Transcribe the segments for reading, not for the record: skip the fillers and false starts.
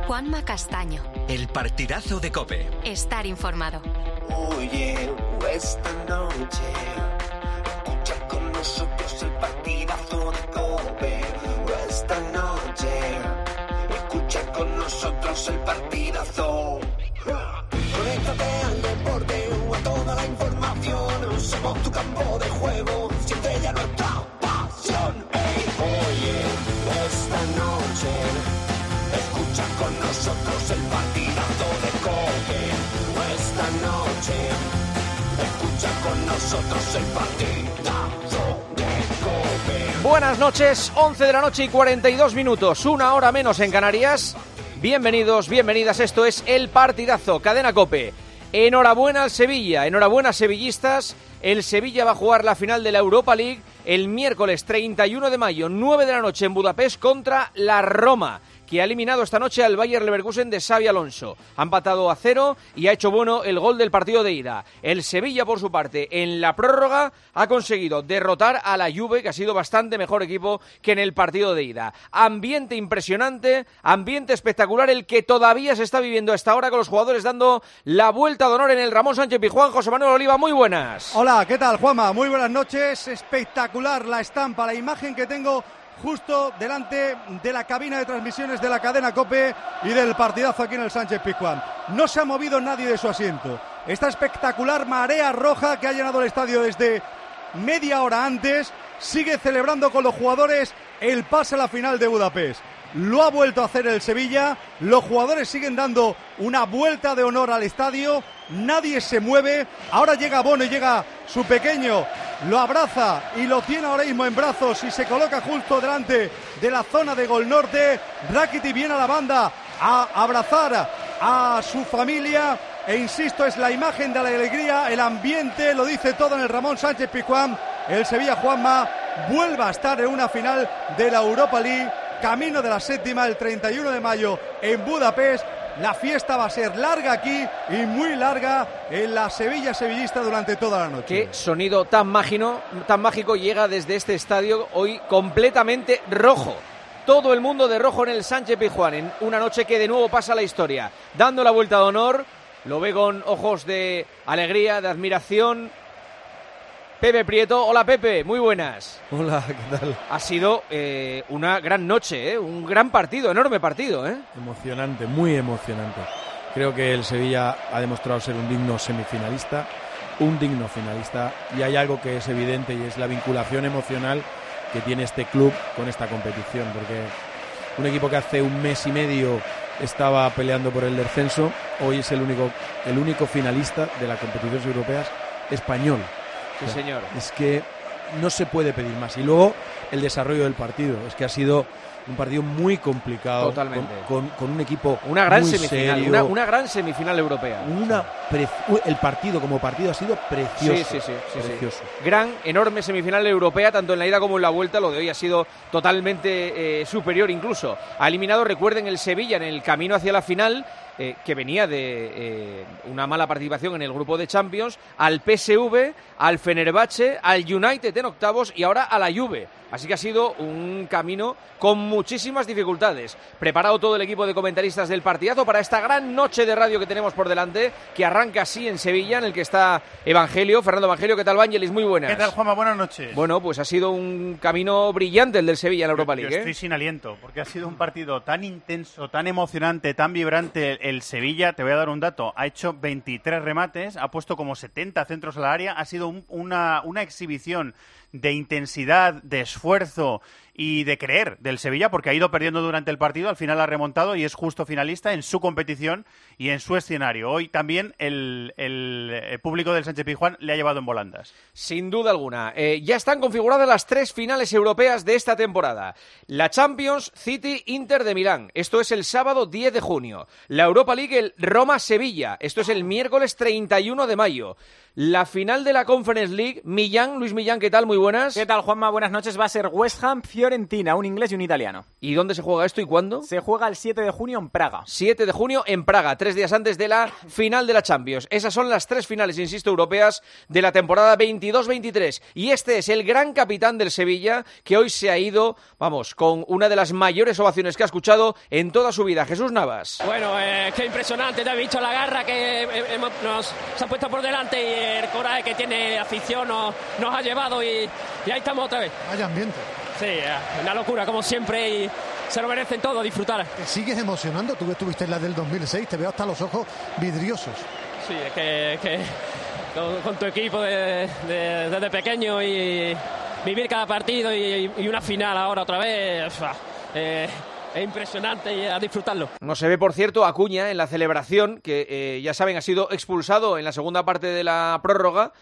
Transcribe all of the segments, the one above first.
Juanma Castaño. El partidazo de COPE. Estar informado. Oye, esta noche escucha con nosotros el partidazo de COPE. Esta noche escucha con nosotros el partidazo. Conéctate al deporte o a toda la información. Somos tu campo de juego, siempre ya nuestra pasión. Hey, oye, esta noche escucha con nosotros el partidazo de COPE. Esta noche escucha con nosotros el partidazo de COPE. Buenas noches, 11 de la noche y 42 minutos, una hora menos en Canarias. Bienvenidos, bienvenidas, esto es El Partidazo, Cadena COPE. Enhorabuena al Sevilla, enhorabuena sevillistas. El Sevilla va a jugar la final de la Europa League el miércoles 31 de mayo, 9 de la noche en Budapest contra la Roma, que ha eliminado esta noche al Bayer Leverkusen de Xabi Alonso. Ha empatado a 0 y ha hecho bueno el gol del partido de ida. El Sevilla, por su parte, en la prórroga ha conseguido derrotar a la Juve, que ha sido bastante mejor equipo que en el partido de ida. Ambiente impresionante, ambiente espectacular, el que todavía se está viviendo hasta ahora con los jugadores dando la vuelta de honor en el Ramón Sánchez Pizjuán. José Manuel Oliva, muy buenas. Hola, ¿qué tal, Juanma? Muy buenas noches. Espectacular la estampa, la imagen que tengo justo delante de la cabina de transmisiones de la cadena COPE y del partidazo aquí en el Sánchez Pizjuán. No se ha movido nadie de su asiento. Esta espectacular marea roja que ha llenado el estadio desde media hora antes sigue celebrando con los jugadores el pase a la final de Budapest. Lo ha vuelto a hacer el Sevilla, los jugadores siguen dando una vuelta de honor al estadio, nadie se mueve. Ahora llega Bono y llega su pequeño, lo abraza y lo tiene ahora mismo en brazos y se coloca justo delante de la zona de Gol Norte. Rakitic viene a la banda a abrazar a su familia e insisto, es la imagen de la alegría, el ambiente, lo dice todo en el Ramón Sánchez Pizjuán. El Sevilla, Juanma, vuelve a estar en una final de la Europa League, camino de la séptima el 31 de mayo en Budapest. La fiesta va a ser larga aquí y muy larga en la Sevilla sevillista durante toda la noche. Qué sonido tan mágico llega desde este estadio hoy completamente rojo. Todo el mundo de rojo en el Sánchez Pizjuán, en una noche que de nuevo pasa a la historia, dando la vuelta de honor. Lo ve con ojos de alegría, de admiración. Pepe Prieto, hola Pepe, muy buenas. Hola, ¿qué tal? Ha sido una gran noche, un gran partido, enorme partido. Emocionante, muy emocionante. Creo que el Sevilla ha demostrado ser un digno semifinalista, un digno finalista, y hay algo que es evidente y es la vinculación emocional que tiene este club con esta competición, porque un equipo que hace un mes y medio estaba peleando por el descenso, hoy es el único finalista de las competiciones europeas español. Sí, señor. Es que no se puede pedir más. Y luego el desarrollo del partido. Es que ha sido un partido muy complicado. Totalmente. Con un equipo una gran muy semifinal, serio. Una gran semifinal europea. El partido como partido ha sido precioso. Sí. Precioso. Gran, enorme semifinal europea, tanto en la ida como en la vuelta. Lo de hoy ha sido totalmente superior incluso. Ha eliminado, recuerden, el Sevilla en el camino hacia la final, que venía de una mala participación en el grupo de Champions, al PSV, al Fenerbahce, al United en octavos y ahora a la Juve. Así que ha sido un camino con muchísimas dificultades. Preparado todo el equipo de comentaristas del partidazo para esta gran noche de radio que tenemos por delante, que arranca así en Sevilla, en el que está Fernando Evangelio. ¿Qué tal, Vangelis? Muy buenas. ¿Qué tal, Juanma? Buenas noches. Bueno, pues ha sido un camino brillante el del Sevilla en la Europa League. Yo estoy sin aliento, porque ha sido un partido tan intenso, tan emocionante, tan vibrante. El Sevilla, te voy a dar un dato, ha hecho 23 remates, ha puesto como 70 centros al área, ha sido una exhibición de intensidad, de esfuerzo y de creer del Sevilla, porque ha ido perdiendo durante el partido, al final ha remontado y es justo finalista en su competición y en su escenario. Hoy también el público del Sánchez Pizjuán le ha llevado en volandas. Sin duda alguna. Ya están configuradas las 3 finales europeas de esta temporada. La Champions, City, Inter de Milán. Esto es el sábado 10 de junio. La Europa League, el Roma-Sevilla. Esto es el miércoles 31 de mayo. La final de la Conference League, Luis Millán, ¿qué tal? Muy buenas. ¿Qué tal, Juanma? Buenas noches. Va a ser West Ham, Fiorentina, un inglés y un italiano. ¿Y dónde se juega esto y cuándo? Se juega el 7 de junio en Praga. 7 de junio en Praga, 3 días antes de la final de la Champions. Esas son las 3 finales, insisto, europeas de la temporada 22-23. Y este es el gran capitán del Sevilla, que hoy se ha ido, vamos, con una de las mayores ovaciones que ha escuchado en toda su vida. Jesús Navas. Bueno, qué impresionante, te has visto la garra que nos ha puesto por delante y el coraje que tiene afición nos ha llevado y ahí estamos otra vez. Vaya ambiente. Sí, una locura como siempre y se lo merecen todo, a disfrutar. ¿Te sigues emocionando? Tú que estuviste en la del 2006, te veo hasta los ojos vidriosos. Sí, es que con tu equipo desde pequeño y vivir cada partido y una final ahora otra vez, es impresionante y a disfrutarlo. No se ve, por cierto, Acuña en la celebración, que ya saben, ha sido expulsado en la segunda parte de la prórroga.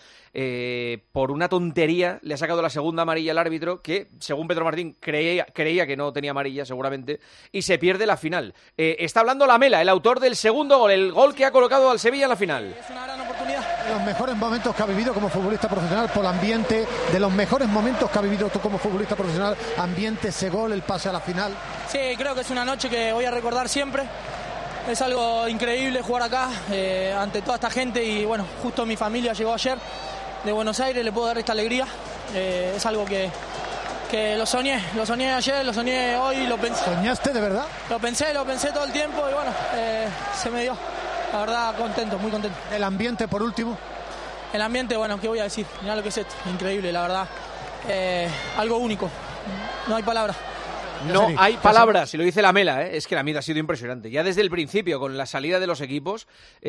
Por una tontería le ha sacado la segunda amarilla al árbitro, que según Pedro Martín creía que no tenía amarilla seguramente, y se pierde la final. Está hablando Lamela, el autor del segundo gol, el gol que ha colocado al Sevilla en la final. Es una gran oportunidad. De los mejores momentos que ha vivido como futbolista profesional, por el ambiente, de los mejores momentos que ha vivido tú como futbolista profesional, ambiente, ese gol, el pase a la final. Sí, creo que es una noche que voy a recordar siempre. Es algo increíble jugar acá ante toda esta gente y bueno, justo mi familia llegó ayer de Buenos Aires, le puedo dar esta alegría. Es algo que lo soñé ayer, lo soñé hoy, lo pensé. ¿Soñaste de verdad? Lo pensé todo el tiempo y bueno, se me dio. La verdad, contento, muy contento. ¿El ambiente por último? El ambiente, bueno, ¿qué voy a decir? Mirá lo que es esto, increíble, la verdad. Algo único, no hay palabras. No hay palabras, y lo dice Lamela, es que la mitad ha sido impresionante. Ya desde el principio, con la salida de los equipos,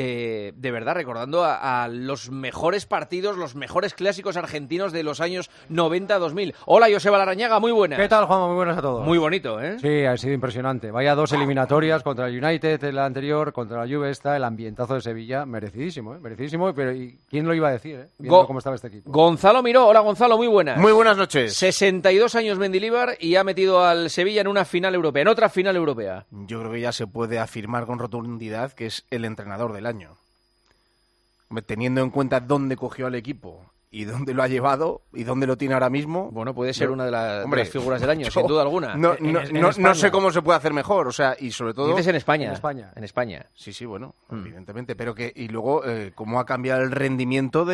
de verdad, recordando a los mejores partidos, los mejores clásicos argentinos de los años 90-2000. Hola, Joseba Larrañaga, muy buenas. ¿Qué tal, Juanma? Muy buenas a todos. Muy bonito, ¿eh? Sí, ha sido impresionante. Vaya 2 eliminatorias contra el United, la anterior, contra la Juve esta, el ambientazo de Sevilla, merecidísimo, merecidísimo, pero ¿y quién lo iba a decir, viendo cómo estaba este equipo? Gonzalo Miró, hola Gonzalo, muy buenas. Muy buenas noches. 62 años Mendilibar y ha metido al Sevilla en una final europea, en otra final europea. Yo creo que ya se puede afirmar con rotundidad que es el entrenador del año. Teniendo en cuenta dónde cogió al equipo y dónde lo ha llevado y dónde lo tiene ahora mismo. Bueno, puede ser una de las figuras del año, sin duda alguna. No sé cómo se puede hacer mejor, o sea, y sobre todo... Dices en España. En España. Sí, bueno, evidentemente, pero que... Y luego, cómo ha cambiado el rendimiento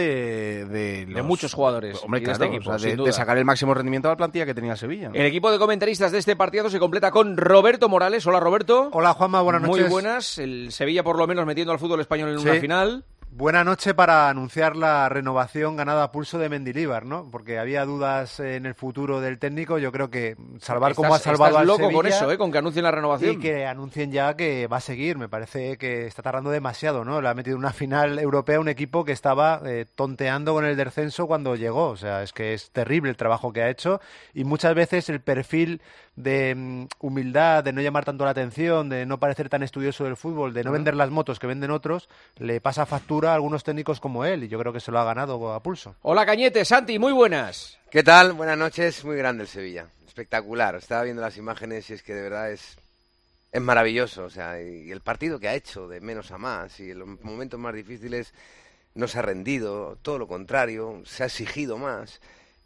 de muchos jugadores. Hombre, claro, de este equipo, o sea, de sacar el máximo rendimiento a la plantilla que tenía Sevilla, ¿no? El equipo de comentaristas de este partido se completa con Roberto Morales. Hola, Roberto. Hola, Juanma, buenas noches. Muy buenas. El Sevilla, por lo menos, metiendo al fútbol español en una final. Buena noche para anunciar la renovación ganada a pulso de Mendilibar, ¿no? Porque había dudas en el futuro del técnico. Yo creo que salvar como ha salvado al Sevilla... Estás loco con eso, con que anuncien la renovación. Y que anuncien ya que va a seguir. Me parece que está tardando demasiado, ¿no? Le ha metido una final europea un equipo que estaba tonteando con el descenso cuando llegó. O sea, es que es terrible el trabajo que ha hecho y muchas veces el perfil de humildad, de no llamar tanto la atención, de no parecer tan estudioso del fútbol, de no vender las motos que venden otros, le pasa factura a algunos técnicos como él, y yo creo que se lo ha ganado a pulso. Hola Cañete, Santi, muy buenas. ¿Qué tal? Buenas noches, muy grande el Sevilla, espectacular. Estaba viendo las imágenes y es que de verdad es maravilloso, o sea, y el partido que ha hecho de menos a más, y en los momentos más difíciles no se ha rendido, todo lo contrario, se ha exigido más.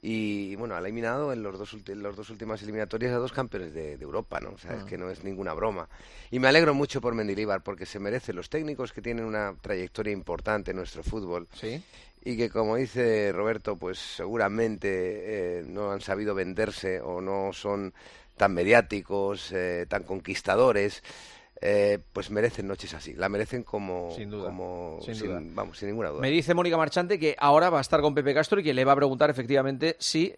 Y bueno, ha eliminado en las dos últimas eliminatorias a 2 campeones de Europa, ¿no? O sea, es que no es ninguna broma. Y me alegro mucho por Mendilibar, porque se merecen los técnicos que tienen una trayectoria importante en nuestro fútbol. Sí. Y que, como dice Roberto, pues seguramente no han sabido venderse o no son tan mediáticos, tan conquistadores. Pues merecen noches así, la merecen sin ninguna duda. Me dice Mónica Marchante que ahora va a estar con Pepe Castro y que le va a preguntar efectivamente si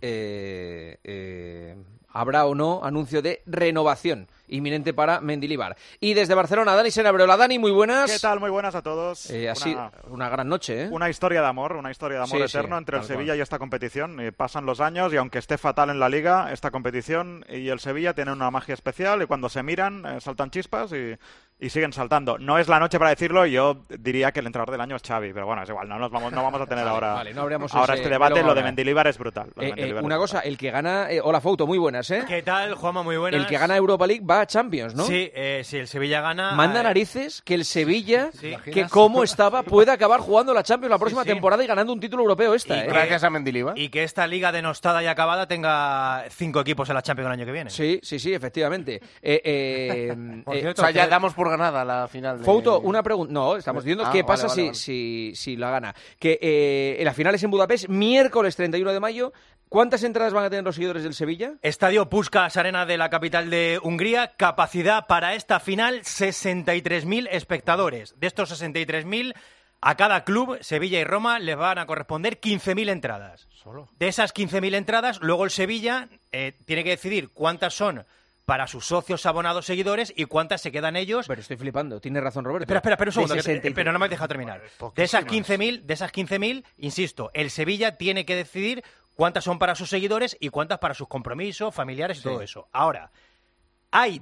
habrá o no anuncio de renovación inminente para Mendilibar. Y desde Barcelona, Dani Senabreola. Dani, muy buenas. ¿Qué tal? Muy buenas a todos. Así, una gran noche, ¿eh? Una historia de amor eterno entre el Sevilla y esta competición. Pasan los años y aunque esté fatal en la Liga, esta competición y el Sevilla tienen una magia especial y cuando se miran saltan chispas y siguen saltando. No es la noche para decirlo, yo diría que el entrenador del año es Xavi, pero bueno, es igual, no vamos a tener ahora este debate. Lo de Mendilibar es brutal. Una cosa, el que gana... hola, Fouto, muy buenas, ¿eh? ¿Qué tal, Juanma? Muy buenas. El que gana Europa League va va a Champions, ¿no? Sí, si el Sevilla gana... Manda narices que el Sevilla, que como estaba, puede acabar jugando la Champions la próxima temporada y ganando un título europeo Gracias a Mendilibar. Y que esta liga denostada y acabada tenga 5 equipos en la Champions el año que viene. Sí, efectivamente. Por cierto, o sea, ya damos por ganada la final. Fouto, una pregunta. No, estamos diciendo qué pasa si la gana. Que la final es en Budapest, miércoles 31 de mayo. ¿Cuántas entradas van a tener los seguidores del Sevilla? Estadio Puskás Arena de la capital de Hungría. Capacidad para esta final, 63.000 espectadores. De estos 63.000, a cada club, Sevilla y Roma, les van a corresponder 15.000 entradas. Solo. De esas 15.000 entradas, luego el Sevilla tiene que decidir cuántas son para sus socios, abonados, seguidores y cuántas se quedan ellos. Pero estoy flipando. Tiene razón, Roberto. Espera un segundo, pero no me has dejado terminar. De esas 15.000, insisto, el Sevilla tiene que decidir cuántas son para sus seguidores y cuántas para sus compromisos, familiares y todo eso. Ahora, hay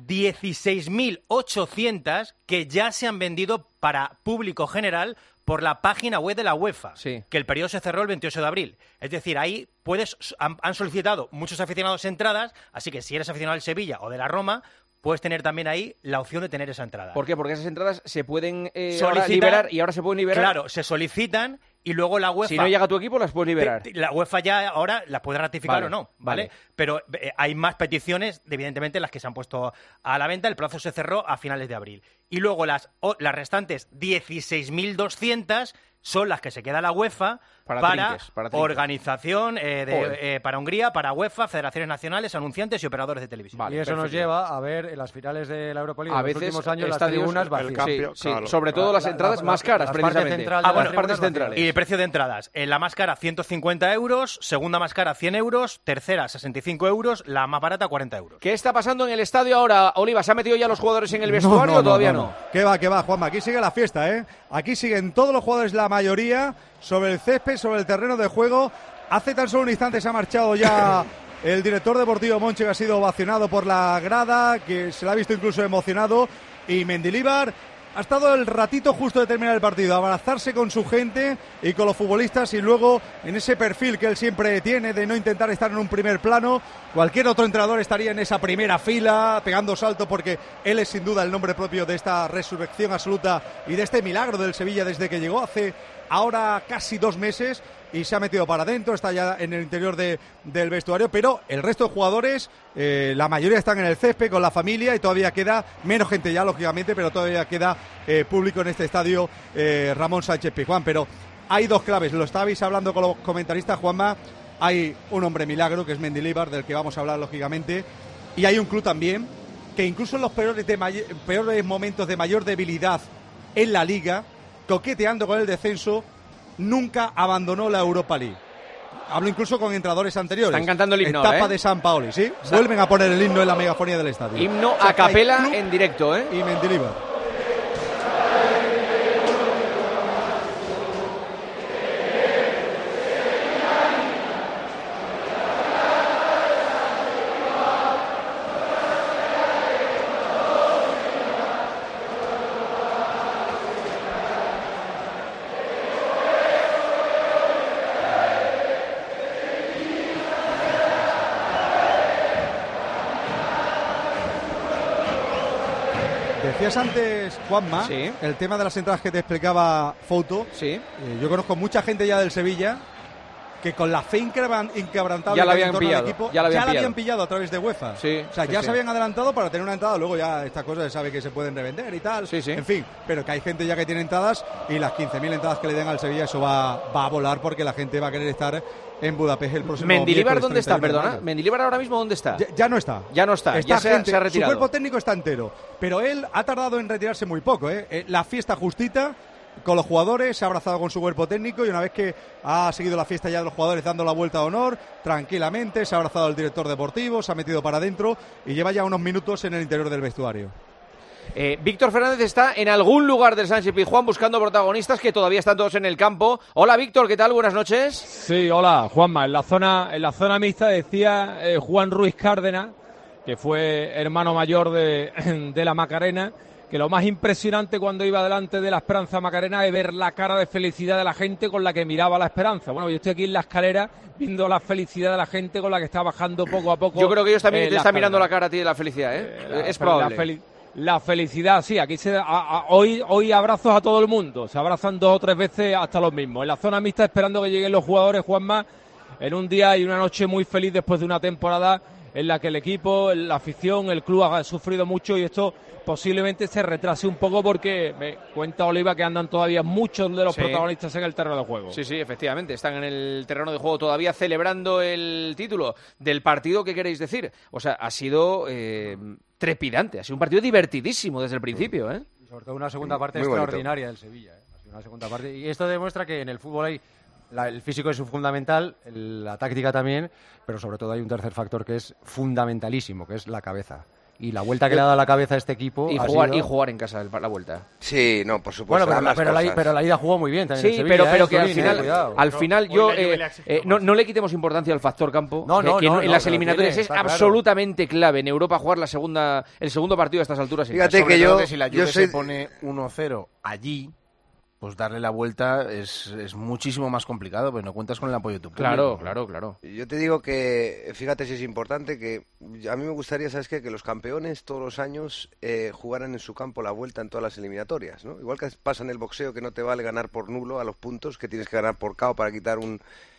16.800 que ya se han vendido para público general por la página web de la UEFA, que el periodo se cerró el 28 de abril. Es decir, ahí han solicitado muchos aficionados entradas, así que si eres aficionado del Sevilla o de la Roma, puedes tener también ahí la opción de tener esa entrada. ¿Por qué? Porque esas entradas se pueden liberar y ahora se pueden liberar. Claro, se solicitan y luego la UEFA... Si no llega a tu equipo, las puedes liberar. La UEFA ya ahora las puede ratificar o no, ¿vale? Pero hay más peticiones, evidentemente, las que se han puesto a la venta. El plazo se cerró a finales de abril. Y luego las restantes 16.200 son las que se queda la UEFA para organización para Hungría, para UEFA, federaciones nacionales, anunciantes y operadores de televisión. Y eso nos lleva a ver en las finales de la Europa League en los últimos años las tribunas vacías. Sobre todo las entradas más caras, precisamente. Las partes centrales. Y el precio de entradas. La más cara, 150 euros, segunda más cara, 100 euros, tercera, 65 euros, la más barata, 40 euros. ¿Qué está pasando en el estadio ahora, Oliva? ¿Se han metido ya los jugadores en el vestuario o todavía no? ¿Qué va, Juanma? Aquí sigue la fiesta, ¿eh? Aquí siguen todos los jugadores, la mayoría, sobre el césped, sobre el terreno de juego. Hace tan solo un instante se ha marchado ya el director deportivo Monchi, que ha sido ovacionado por la grada, que se le ha visto incluso emocionado, y Mendilibar ha estado el ratito justo de terminar el partido, abrazarse con su gente y con los futbolistas, y luego en ese perfil que él siempre tiene de no intentar estar en un primer plano. Cualquier otro entrenador estaría en esa primera fila pegando salto, porque él es sin duda el nombre propio de esta resurrección absoluta y de este milagro del Sevilla desde que llegó hace ahora casi 2 meses, y se ha metido para adentro, está ya en el interior del vestuario, pero el resto de jugadores, la mayoría están en el césped con la familia, y todavía queda menos gente ya, lógicamente, pero todavía queda público en este estadio Ramón Sánchez Pizjuán. Pero hay 2 claves, lo estabais hablando con los comentaristas, Juanma. Hay un hombre milagro, que es Mendilibar, del que vamos a hablar, lógicamente, y hay un club también que incluso en los peores momentos de mayor debilidad en la Liga, coqueteando con el descenso, nunca abandonó la Europa League. Hablo incluso con entrenadores anteriores. Están cantando el himno, Etapa de San Paoli, ¿sí? Vuelven a poner el himno en la megafonía del estadio. Himno a capela en directo, ¿eh? Y Mendilibar. Decías antes, Juanma, el tema de las entradas que te explicaba Fouto. Yo conozco mucha gente ya del Sevilla que con la fe inquebrantable ya la habían pillado, equipo, ya la habían pillado a través de UEFA. Se habían adelantado para tener una entrada, luego ya estas cosas se sabe que se pueden revender y tal. En fin, pero que hay gente ya que tiene entradas, y las 15.000 entradas que le den al Sevilla, eso va a volar, porque la gente va a querer estar en Budapest el próximo ¿Mendilibar dónde está? Perdona. ¿Mendilibar ahora mismo dónde está? Ya no está. Ya no está. Ya se ha retirado. Su cuerpo técnico está entero, pero él ha tardado en retirarse muy poco, ¿eh? La fiesta justita con los jugadores, se ha abrazado con su cuerpo técnico, y una vez que ha seguido la fiesta ya de los jugadores dando la vuelta de honor, tranquilamente se ha abrazado al director deportivo, se ha metido para adentro y lleva ya unos minutos en el interior del vestuario. Víctor Fernández está en algún lugar del Sánchez Pizjuán buscando protagonistas que todavía están todos en el campo. Hola Víctor, ¿qué tal? Buenas noches. Sí, hola Juanma. En la zona mixta decía Juan Ruiz Cárdenas, que fue hermano mayor de la Macarena, que lo más impresionante cuando iba delante de la Esperanza Macarena es ver la cara de felicidad de la gente con la que miraba la Esperanza. Bueno, yo estoy aquí en la escalera viendo la felicidad de la gente con la que está bajando poco a poco. Yo creo que ellos también te están mirando la cara a ti de la felicidad, ¿eh? Es probable. La felicidad, sí, aquí hoy abrazos a todo el mundo, se abrazan 2 o 3 veces hasta los mismos. En la zona mixta esperando que lleguen los jugadores, Juanma, en un día y una noche muy feliz después de una temporada en la que el equipo, la afición, el club ha sufrido mucho y esto posiblemente se retrase un poco porque me cuenta Oliva que andan todavía muchos de los protagonistas en el terreno de juego. Sí, efectivamente, están en el terreno de juego todavía celebrando el título del partido. ¿Qué queréis decir? O sea, ha sido trepidante, ha sido un partido divertidísimo desde el principio, ¿eh? Y sobre todo una segunda parte muy extraordinaria del Sevilla, ¿eh? Ha sido una segunda parte, y esto demuestra que en el fútbol hay el físico es fundamental, la táctica también, pero sobre todo hay un tercer factor que es fundamentalísimo, que es la cabeza. Y la vuelta que le ha dado la cabeza a este equipo y jugar en casa la vuelta. Sí, no, por supuesto. Bueno, pero la ida jugó muy bien también. Sí, Sevilla, pero que al final yo no le quitemos importancia al factor campo. En las eliminatorias es absolutamente clave en Europa jugar el segundo partido a estas alturas. Fíjate que si la Juve se pone 1-0 allí, pues darle la vuelta es muchísimo más complicado, pues no cuentas con el apoyo de tu público. Claro. Yo te digo que, fíjate si es importante, que a mí me gustaría, ¿sabes qué? Que los campeones todos los años jugaran en su campo la vuelta en todas las eliminatorias, ¿no? Igual que pasa en el boxeo, que no te vale ganar por nulo a los puntos, que tienes que ganar por KO para quitar un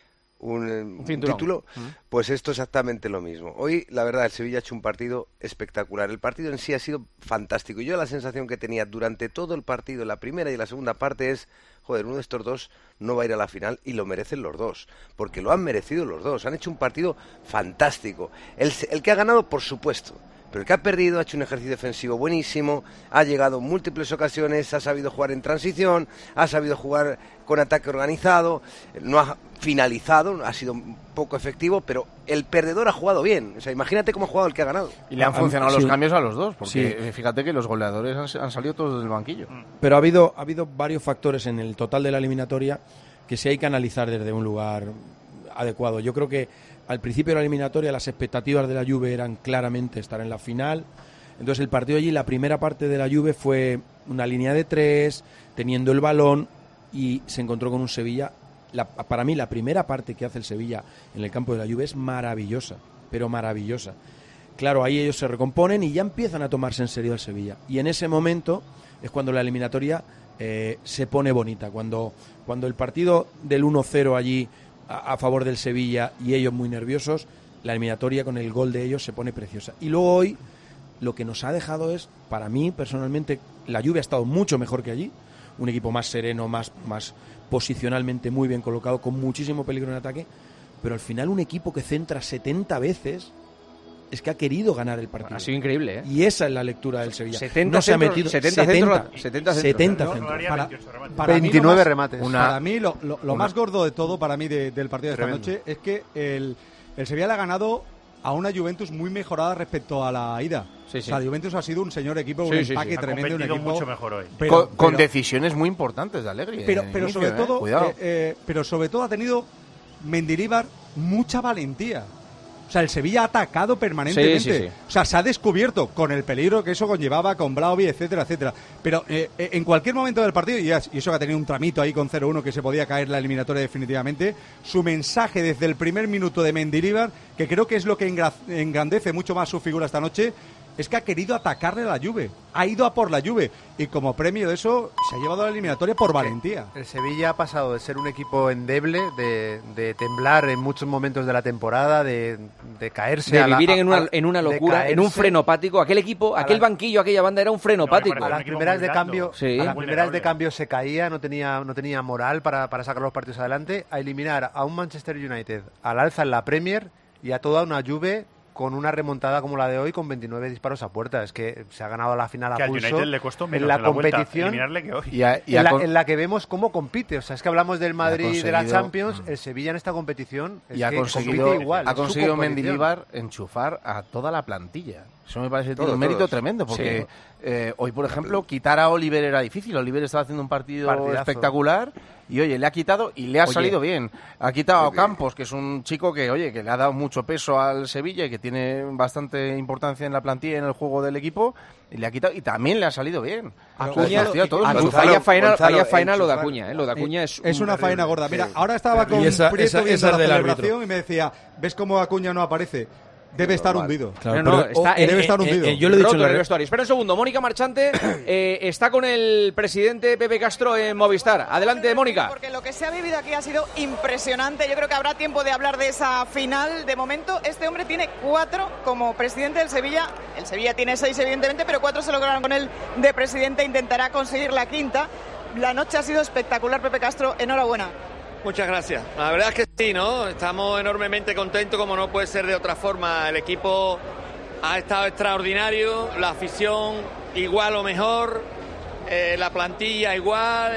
título, pues esto es exactamente lo mismo. Hoy, la verdad, el Sevilla ha hecho un partido espectacular. El partido en sí ha sido fantástico. Y yo la sensación que tenía durante todo el partido, en la primera y la segunda parte, es, joder, uno de estos dos no va a ir a la final y lo merecen los dos. Porque lo han merecido los dos. Han hecho un partido fantástico. El que ha ganado, por supuesto. Pero el que ha perdido ha hecho un ejercicio defensivo buenísimo, ha llegado en múltiples ocasiones, ha sabido jugar en transición, ha sabido jugar con ataque organizado, no ha finalizado, ha sido poco efectivo, pero el perdedor ha jugado bien. O sea, imagínate cómo ha jugado el que ha ganado. Y le han funcionado los cambios a los dos, porque fíjate que los goleadores han salido todos del banquillo. Pero ha habido varios factores en el total de la eliminatoria que sí hay que analizar desde un lugar adecuado. Yo creo que al principio de la eliminatoria las expectativas de la Juve eran claramente estar en la final. Entonces el partido allí, la primera parte de la Juve fue una línea de 3, teniendo el balón, y se encontró con un Sevilla. Para mí la primera parte que hace el Sevilla en el campo de la Juve es maravillosa, pero maravillosa. Claro, ahí ellos se recomponen y ya empiezan a tomarse en serio el Sevilla. Y en ese momento es cuando la eliminatoria se pone bonita, cuando el partido del 1-0 allí a favor del Sevilla y ellos muy nerviosos, la eliminatoria con el gol de ellos se pone preciosa. Y luego hoy lo que nos ha dejado es, para mí personalmente, la Juve ha estado mucho mejor que allí, un equipo más sereno, más posicionalmente muy bien colocado, con muchísimo peligro en ataque, pero al final un equipo que centra 70 veces es que ha querido ganar el partido. Ha sido increíble, ¿eh? Y esa es la lectura del Sevilla. 70 no se ha metido 70 centros. Para 29 remates. Para mí lo más gordo de todo para mí del partido de esta noche es que el Sevilla le ha ganado a una Juventus muy mejorada respecto a la ida. O sea, Juventus ha sido un señor equipo, un empaque tremendo, un equipo mucho mejor hoy. Con decisiones muy importantes de Allegri. Pero sobre todo ha tenido Mendilibar mucha valentía. O sea, el Sevilla ha atacado permanentemente. O sea, se ha descubierto con el peligro que eso conllevaba, con Vlahovic, etcétera, etcétera. Pero en cualquier momento del partido, y eso que ha tenido un tramito ahí con 0-1 que se podía caer la eliminatoria definitivamente, su mensaje desde el primer minuto de Mendilibar, que creo que es lo que engrandece mucho más su figura esta noche, es que ha querido atacarle a la Juve, ha ido a por la Juve, y como premio de eso se ha llevado a la eliminatoria por valentía. El Sevilla ha pasado de ser un equipo endeble, de temblar en muchos momentos de la temporada, de caerse, de vivir en una locura, en un frenopático. Aquel equipo, aquel banquillo, aquella banda era un frenopático. A las primeras de cambio se caía, no tenía moral para sacar los partidos adelante, a eliminar a un Manchester United al alza en la Premier y a toda una Juve con una remontada como la de hoy, con 29 disparos a puerta. Es que se ha ganado la final a pulso. United le costó menos en la competición eliminarle que hoy. En la que vemos cómo compite. O sea, es que hablamos del Madrid y de la Champions. El Sevilla en esta competición compite igual. Ha conseguido Mendilibar enchufar a toda la plantilla. Eso me parece un mérito tremendo, porque hoy, por ejemplo, quitar a Oliver era difícil. Oliver estaba haciendo un partido espectacular y oye, le ha quitado y le ha salido bien. Ha quitado a Campos, que es un chico que, oye, que le ha dado mucho peso al Sevilla y que tiene bastante importancia en la plantilla y en el juego del equipo, y le ha quitado y también le ha salido bien. Acuña, vaya faena lo de Acuña, lo de Acuña es una faena gorda. Mira, ahora estaba con Prieto viendo la celebración y me decía, ¿ves cómo Acuña no aparece? Debe estar hundido. Claro, debe estar hundido. Yo lo he dicho en el vestuario. Espera un segundo. Mónica Marchante está con el presidente Pepe Castro en Movistar. Adelante, Mónica. Porque lo que se ha vivido aquí ha sido impresionante. Yo creo que habrá tiempo de hablar de esa final. De momento, este hombre tiene 4 como presidente del Sevilla. El Sevilla tiene 6, evidentemente, pero 4 se lograron con él de presidente. Intentará conseguir la 5ª. La noche ha sido espectacular, Pepe Castro. Enhorabuena. Muchas gracias. La verdad es que sí, ¿no? Estamos enormemente contentos, como no puede ser de otra forma. El equipo ha estado extraordinario, la afición igual o mejor, la plantilla igual,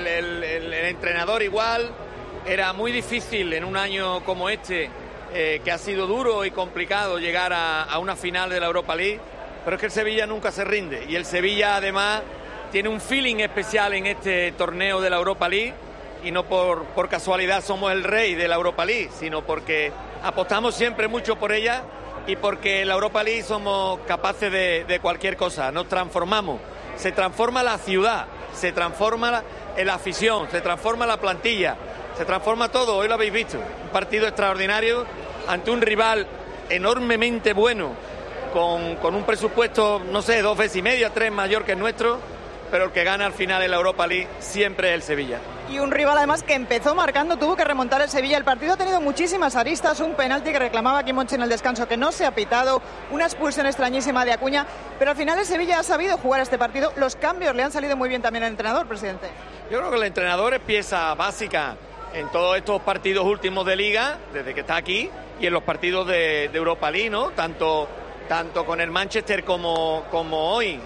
el entrenador igual. Era muy difícil en un año como este, que ha sido duro y complicado llegar a una final de la Europa League, pero es que el Sevilla nunca se rinde. Y el Sevilla, además, tiene un feeling especial en este torneo de la Europa League. Y no por casualidad somos el rey de la Europa League, sino porque apostamos siempre mucho por ella y porque en la Europa League somos capaces de cualquier cosa, nos transformamos. Se transforma la ciudad, se transforma la afición, se transforma la plantilla, se transforma todo, hoy lo habéis visto. Un partido extraordinario ante un rival enormemente bueno, con un presupuesto, no sé, 2 veces y media, 3 mayor que el nuestro, pero el que gana al final en la Europa League siempre es el Sevilla. Y un rival además que empezó marcando, tuvo que remontar el Sevilla. El partido ha tenido muchísimas aristas, un penalti que reclamaba aquí Monchi en el descanso que no se ha pitado, una expulsión extrañísima de Acuña, pero al final el Sevilla ha sabido jugar este partido. Los cambios le han salido muy bien también al entrenador, presidente. Yo creo que el entrenador es pieza básica en todos estos partidos últimos de Liga, desde que está aquí, y en los partidos de Europa League, ¿no? Tanto con el Manchester como hoy,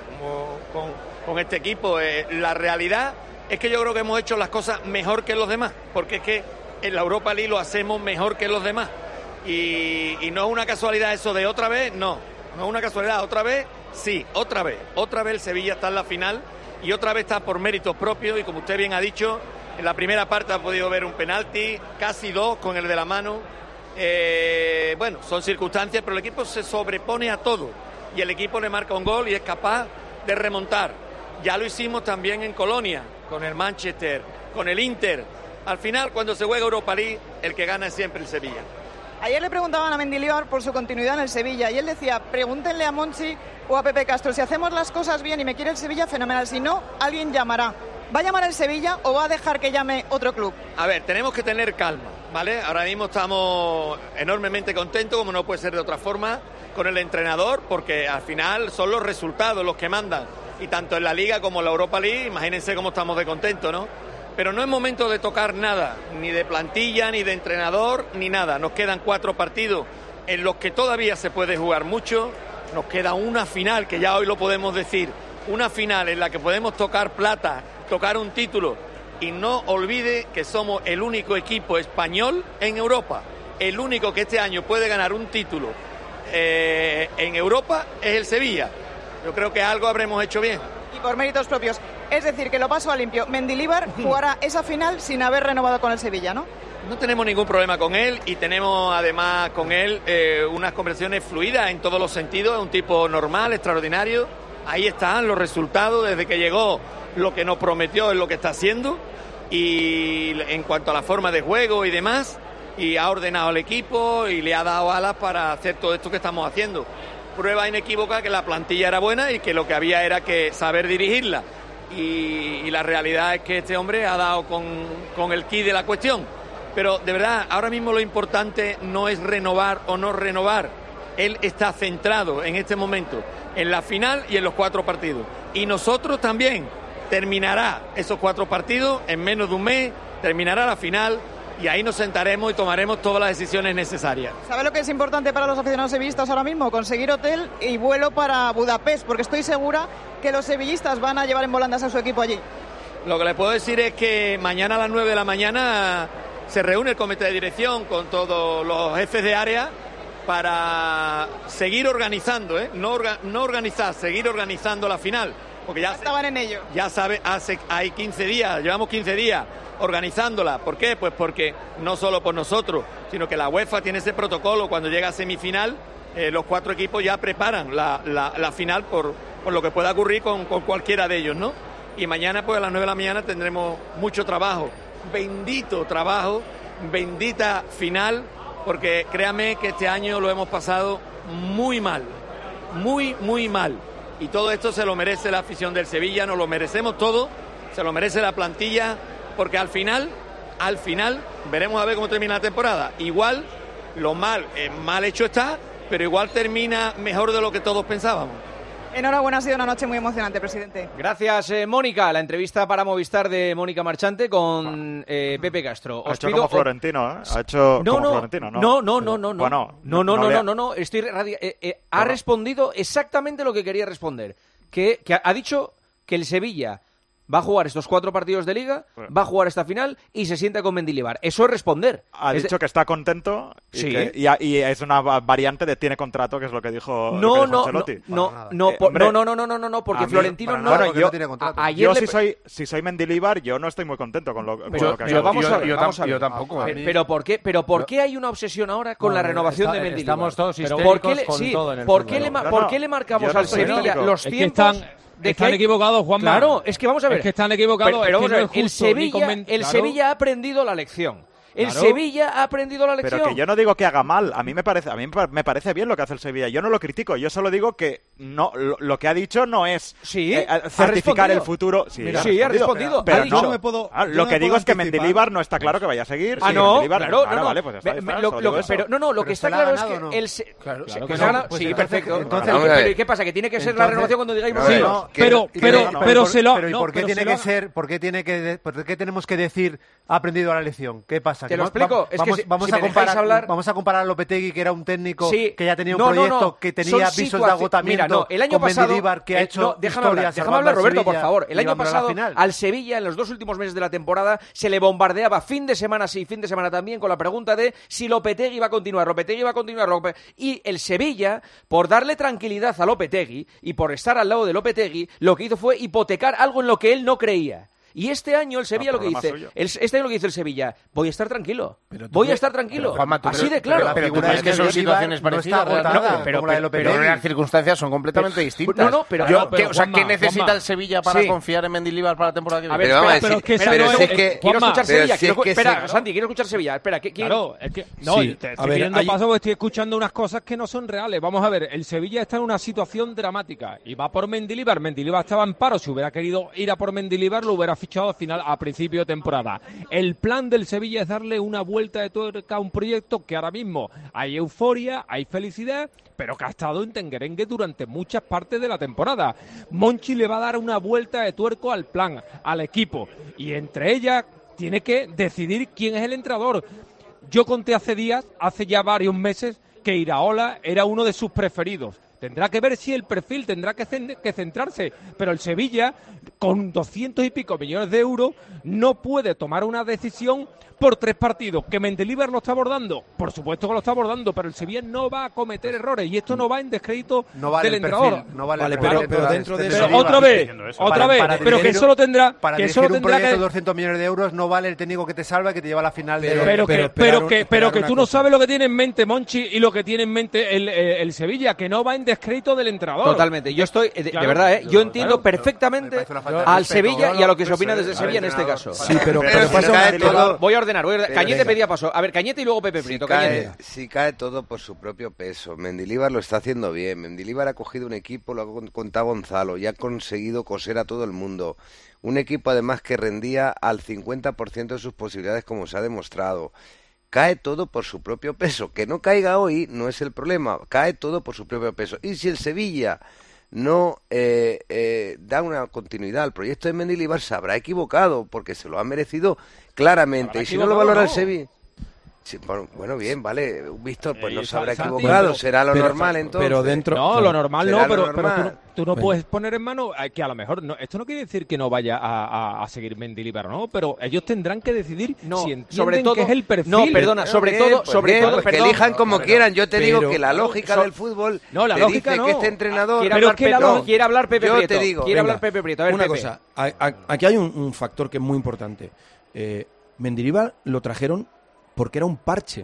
con este equipo. La realidad es que yo creo que hemos hecho las cosas mejor que los demás, porque es que en la Europa League lo hacemos mejor que los demás. Y no es una casualidad eso de otra vez, no es una casualidad. Otra vez, sí, otra vez el Sevilla está en la final y otra vez está por méritos propios y como usted bien ha dicho, en la primera parte ha podido ver un penalti, casi 2 con el de la mano. Bueno, son circunstancias, pero el equipo se sobrepone a todo y el equipo le marca un gol y es capaz de remontar. Ya lo hicimos también en Colonia, con el Manchester, con el Inter. Al final, cuando se juega Europa League, el que gana es siempre el Sevilla. Ayer le preguntaban a Mendilibar por su continuidad en el Sevilla y él decía, pregúntenle a Monchi o a Pepe Castro, si hacemos las cosas bien y me quiere el Sevilla, fenomenal. Si no, alguien llamará. ¿Va a llamar el Sevilla o va a dejar que llame otro club? A ver, tenemos que tener calma, ¿vale? Ahora mismo estamos enormemente contentos, como no puede ser de otra forma, con el entrenador, porque al final son los resultados los que mandan. Y tanto en la Liga como en la Europa League, imagínense cómo estamos de contentos, ¿no? Pero no es momento de tocar nada, ni de plantilla, ni de entrenador, ni nada. Nos quedan 4 partidos en los que todavía se puede jugar mucho. Nos queda una final, que ya hoy lo podemos decir, una final en la que podemos tocar plata, tocar un título. Y no olvide que somos el único equipo español en Europa. El único que este año puede ganar un título en Europa es el Sevilla. Yo creo que algo habremos hecho bien. Y por méritos propios. Es decir, que lo paso a limpio. Mendilibar jugará esa final sin haber renovado con el Sevilla, ¿no? No tenemos ningún problema con él y tenemos además con él unas conversaciones fluidas en todos los sentidos. Es un tipo normal, extraordinario. Ahí están los resultados. Desde que llegó, lo que nos prometió es lo que está haciendo. Y en cuanto a la forma de juego y demás, y ha ordenado al equipo y le ha dado alas para hacer todo esto que estamos haciendo. Prueba inequívoca que la plantilla era buena y que lo que había era que saber dirigirla. Y la realidad es que este hombre ha dado con el quid de la cuestión. Pero de verdad, ahora mismo lo importante no es renovar o no renovar. Él está centrado en este momento en la final y en los 4 partidos. Y nosotros también. Terminará esos 4 partidos en menos de un mes, terminará la final. Y ahí nos sentaremos y tomaremos todas las decisiones necesarias. ¿Sabe lo que es importante para los aficionados sevillistas ahora mismo? Conseguir hotel y vuelo para Budapest, porque estoy segura que los sevillistas van a llevar en volandas a su equipo allí. Lo que le puedo decir es que mañana a las 9 de la mañana se reúne el comité de dirección con todos los jefes de área para seguir organizando, no organizar, seguir organizando la final. porque ya estaban en ello. Ya sabe, hay 15 días, llevamos 15 días organizándola. ¿Por qué? Pues porque no solo por nosotros, sino que la UEFA tiene ese protocolo. Cuando llega a semifinal, los 4 equipos ya preparan la final por lo que pueda ocurrir con cualquiera de ellos, ¿no? Y mañana, pues a las 9 de la mañana tendremos mucho trabajo, bendito trabajo, bendita final, porque créame que este año lo hemos pasado muy mal, muy, muy mal. Y todo esto se lo merece la afición del Sevilla, nos lo merecemos todo, se lo merece la plantilla, porque al final, veremos a ver cómo termina la temporada. Igual, lo mal hecho está, pero igual termina mejor de lo que todos pensábamos. Enhorabuena, ha sido una noche muy emocionante, presidente. Gracias, Mónica. La entrevista para Movistar de Mónica Marchante con Pepe Castro. Ha hecho como Florentino, ¿eh? Ha hecho como Florentino, ¿no? No. Ha respondido exactamente lo que quería responder. Que ha dicho que el Sevilla va a jugar estos 4 partidos de Liga, va a jugar esta final y se sienta con Mendilibar. Eso es responder. Ha dicho que está contento y es una variante de tiene contrato, que es lo que dijo Ancelotti. Porque Florentino no. Bueno, yo tiene contrato. Si soy Mendilibar, yo no estoy muy contento con lo que ha hecho. Yo tampoco. Pero ¿por qué hay una obsesión ahora con la renovación de Mendilibar? Estamos todos histéricos con todo en el fútbol. ¿Por qué le marcamos al Sevilla los tiempos? Están equivocados, Juanma. Claro, es que vamos a ver. Es que están equivocados. Pero vamos a ver, el Sevilla ha aprendido la lección. El Sevilla ha aprendido la lección. Pero que yo no digo que haga mal. A mí me parece bien lo que hace el Sevilla. Yo no lo critico. Yo solo digo que no lo que ha dicho no es certificar el futuro. Sí, ha respondido. Pero lo que digo es que Mendilibar no está claro que vaya a seguir. Vale, pues lo que está claro es que el sí, perfecto. Entonces, ¿qué pasa? Que tiene que ser la renovación cuando digáis pero se lo. ¿Por qué tiene que ser? ¿Por qué tenemos que decir ha aprendido la lección? ¿Qué pasa? Te lo explico. Vamos a comparar a Lopetegui, que era un técnico que ya tenía un proyecto, que tenía visos de agotamiento. El año pasado, Mendilibar, que ha hecho déjame hablar, Roberto, por favor. El año pasado al Sevilla, en los 2 últimos meses de la temporada, se le bombardeaba fin de semana sí, fin de semana también, con la pregunta de si Lopetegui iba a continuar. Y el Sevilla, por darle tranquilidad a Lopetegui y por estar al lado de Lopetegui, lo que hizo fue hipotecar algo en lo que él no creía. Y este año el Sevilla lo que dice, el Sevilla, voy a estar tranquilo. Juanma, así de claro. Pero tú crees que son situaciones parecidas. Pero las circunstancias son completamente distintas. ¿Qué necesita el Sevilla para confiar en Mendilibar para la temporada que viene? Quiero escuchar Sevilla. Espera, Santi, quiero escuchar Sevilla. Espera, claro, es que no, estoy pidiendo paso porque estoy escuchando unas cosas que no son reales. Vamos a ver, el Sevilla está en una situación dramática y va por Mendilibar. Mendilibar estaba en paro. Si hubiera querido ir a por Mendilibar, lo hubiera fichado al final a principio de temporada. El plan del Sevilla es darle una vuelta de tuerca a un proyecto que ahora mismo hay euforia, hay felicidad, pero que ha estado en tenguerengue durante muchas partes de la temporada. Monchi le va a dar una vuelta de tuerco al plan, al equipo, y entre ellas tiene que decidir quién es el entrenador. Yo conté hace ya varios meses, que Iraola era uno de sus preferidos. Tendrá que ver si el perfil tendrá que centrarse, pero el Sevilla, con 200 y pico millones de euros, no puede tomar una decisión por 3 partidos. ¿Que Mendilibar lo está abordando? Por supuesto que lo está abordando, pero el Sevilla no va a cometer errores y esto no va en descrédito del entrenador. Pero dentro de eso... Otra vez, pero que solo tendrá... Para dirigir un proyecto de 200 millones de euros no vale el técnico que te salva y que te lleva a la final de... Pero que tú no sabes lo que tiene en mente Monchi y lo que tiene en mente el Sevilla, que no va en descrédito del entrenador. Totalmente. Yo estoy, de verdad, yo entiendo perfectamente al Sevilla y a lo que se opina desde Sevilla en este caso. Sí, pero voy a ordenar. Cañete pedía paso. A ver, Cañete y luego Pepe Prieto. Si cae todo por su propio peso. Mendilibar lo está haciendo bien. Mendilibar ha cogido un equipo, lo ha contado Gonzalo, y ha conseguido coser a todo el mundo. Un equipo además que rendía al 50% de sus posibilidades, como se ha demostrado. Cae todo por su propio peso. Que no caiga hoy no es el problema. Cae todo por su propio peso. Y si el Sevilla no da una continuidad al proyecto de Mendilibar, se habrá equivocado, porque se lo ha merecido claramente. Y si no lo valora el Sevilla... Sí, bueno, bien, vale. Víctor, pues no se habrá equivocado, será lo normal entonces. Pero dentro... No, lo normal no, pero tú no Bueno. puedes poner en mano que a lo mejor... No, esto no quiere decir que no vaya a seguir Mendilibar, ¿no? Pero ellos tendrán que decidir si entienden sobre todo, que es el perfil. No, perdona, sobre todo, pues que elijan como quieran. Yo te digo que la lógica del fútbol no, la te lógica dice no. que este entrenador... Quiere hablar Pepe yo Prieto. te digo, Quiere hablar Pepe Prieto. A ver, una Pepe. cosa, aquí hay un factor que es muy importante. Mendilibar lo trajeron porque era un parche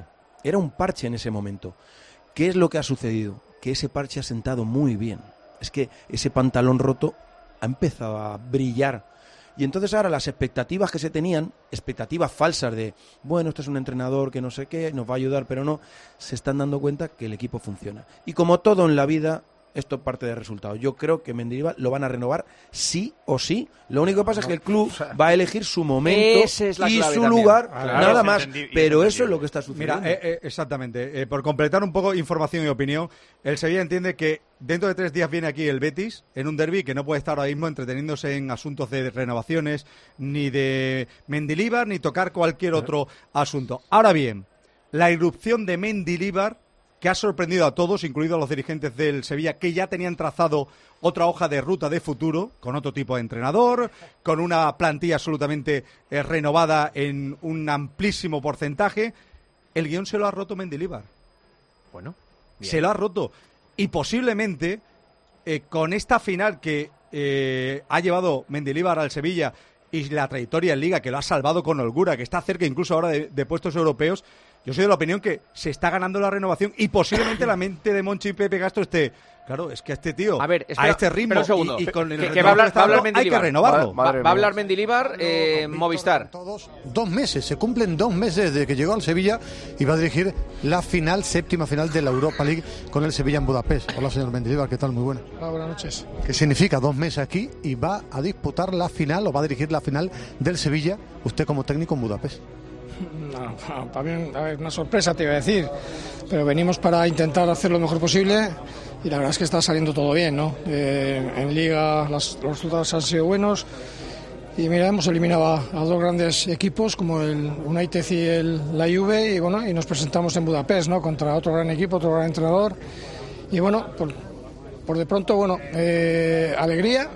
en ese momento. ¿Qué es lo que ha sucedido? Que ese parche ha sentado muy bien. Es que ese pantalón roto ha empezado a brillar. Y entonces ahora las expectativas que se tenían, expectativas falsas de, bueno, este es un entrenador que no sé qué, nos va a ayudar, pero no, se están dando cuenta que el equipo funciona. Y como todo en la vida, esto parte de resultados. Yo creo que Mendilibar lo van a renovar sí o sí. Lo único que pasa es que el club va a elegir su momento Esa es la y clave su también. lugar, Claro, nada es más. Pero eso es lo que está sucediendo. Mira, exactamente. Por completar un poco información y opinión, el Sevilla entiende que dentro de 3 días viene aquí el Betis en un derbi que no puede estar ahora mismo entreteniéndose en asuntos de renovaciones, ni de Mendilibar, ni tocar cualquier otro asunto. Ahora bien, la irrupción de Mendilibar, que ha sorprendido a todos, incluidos a los dirigentes del Sevilla, que ya tenían trazado otra hoja de ruta de futuro, con otro tipo de entrenador, con una plantilla absolutamente renovada en un amplísimo porcentaje. El guión se lo ha roto Mendilibar. Bueno, bien. Se lo ha roto. Y posiblemente, con esta final que ha llevado Mendilibar al Sevilla y la trayectoria en Liga, que lo ha salvado con holgura, que está cerca incluso ahora de puestos europeos, yo soy de la opinión que se está ganando la renovación y posiblemente la mente de Monchi y Pepe Castro esté... Claro, es que a este tío, a ver, espera, este ritmo un segundo. y con el que va a hablar hay que Mendilibar. renovarlo. Va a hablar Mendilibar, Movistar. 2 meses, se cumplen 2 meses desde que llegó al Sevilla y va a dirigir la final, 7ª final de la Europa League con el Sevilla en Budapest. Hola, señor Mendilibar, ¿qué tal? Muy buena. Hola, buenas noches. ¿Qué significa 2 meses aquí y va a disputar la final o va a dirigir la final del Sevilla, usted como técnico en Budapest? No, también, a ver, una sorpresa te iba a decir, pero venimos para intentar hacer lo mejor posible y la verdad es que está saliendo todo bien, ¿no? En Liga los resultados han sido buenos y mira, hemos eliminado a 2 grandes equipos como el United y la Juve y bueno, y nos presentamos en Budapest, ¿no? Contra otro gran equipo, otro gran entrenador y bueno, por de pronto, bueno, alegría.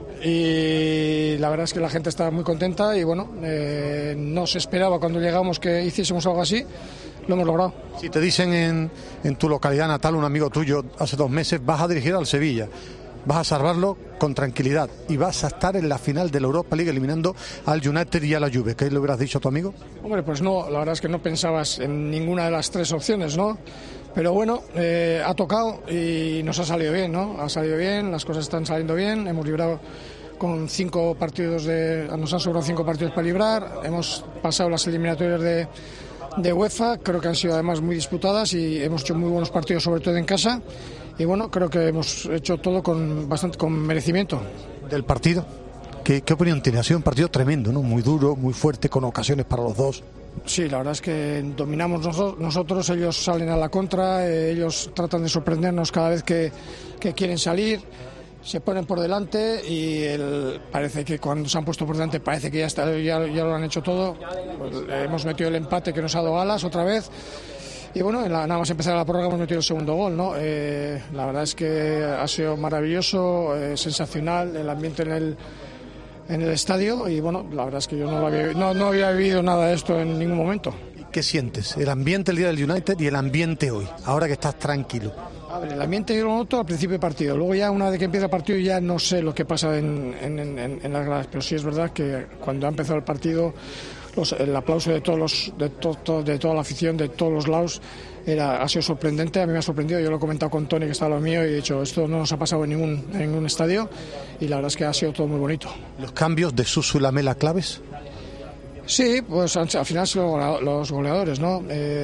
Y la verdad es que la gente está muy contenta y bueno, no se esperaba cuando llegamos que hiciésemos algo así, lo hemos logrado. Si te dicen en tu localidad natal, un amigo tuyo hace 2 meses, vas a dirigir al Sevilla, vas a salvarlo con tranquilidad y vas a estar en la final de la Europa League eliminando al United y a la Juve, ¿qué le hubieras dicho a tu amigo? Hombre, pues no, la verdad es que no pensabas en ninguna de las 3 opciones, ¿no? Pero bueno, ha tocado y nos ha salido bien, ¿no? Ha salido bien, las cosas están saliendo bien, hemos librado con 5 partidos nos han sobrado 5 partidos para librar, hemos pasado las eliminatorias de UEFA, creo que han sido además muy disputadas y hemos hecho muy buenos partidos, sobre todo en casa, y bueno, creo que hemos hecho todo con merecimiento. ¿Del partido? ¿Qué opinión tiene? Ha sido un partido tremendo, ¿no? Muy duro, muy fuerte, con ocasiones para los dos. Sí, la verdad es que dominamos nosotros, ellos salen a la contra, ellos tratan de sorprendernos cada vez que quieren salir, se ponen por delante y parece que cuando se han puesto por delante parece que ya lo han hecho todo. Hemos metido el empate que nos ha dado alas otra vez y bueno, nada más empezar la prórroga hemos metido el segundo gol, ¿no? La verdad es que ha sido maravilloso, sensacional el ambiente en el estadio y bueno, la verdad es que yo no había vivido nada de esto en ningún momento. ¿Qué sientes? El ambiente el día del United y el ambiente hoy, ahora que estás tranquilo. A ver, el ambiente yo lo noto al principio del partido, luego ya una vez que empieza el partido ya no sé lo que pasa en las gradas, pero sí es verdad que cuando ha empezado el partido el aplauso de toda la afición, de todos los lados, ha sido sorprendente, a mí me ha sorprendido, yo lo he comentado con Tony que está a lo mío y he dicho, esto no nos ha pasado en ningún estadio y la verdad es que ha sido todo muy bonito. ¿Los cambios de Suso y Lamela claves? Sí, pues al final son los goleadores, ¿no?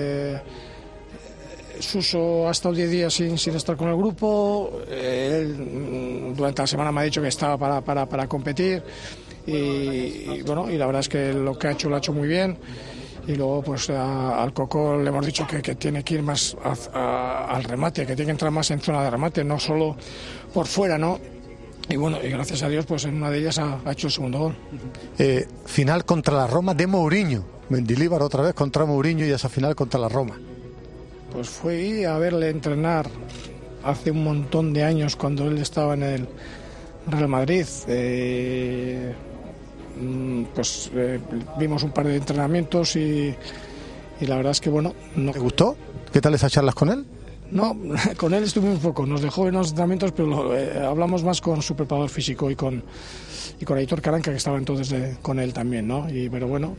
Suso ha estado 10 días sin estar con el grupo, él durante la semana me ha dicho que estaba para competir y bueno, y la verdad es que lo que ha hecho lo ha hecho muy bien y luego pues al Coco le hemos dicho que tiene que ir más al remate, que tiene que entrar más en zona de remate, no solo por fuera, ¿no? Y bueno, y gracias a Dios pues en una de ellas ha hecho el segundo gol. Final contra la Roma de Mourinho. Mendilibar otra vez contra Mourinho y esa final contra la Roma. Pues fui a verle entrenar hace un montón de años cuando él estaba en el Real Madrid. Vimos un par de entrenamientos y la verdad es que bueno. ¿Te gustó? ¿Qué tal esas charlas con él? No, con él estuvimos poco, nos dejó en los entrenamientos, pero hablamos más con su preparador físico y con Aitor Caranca, que estaba entonces con él también, ¿no? Pero bueno,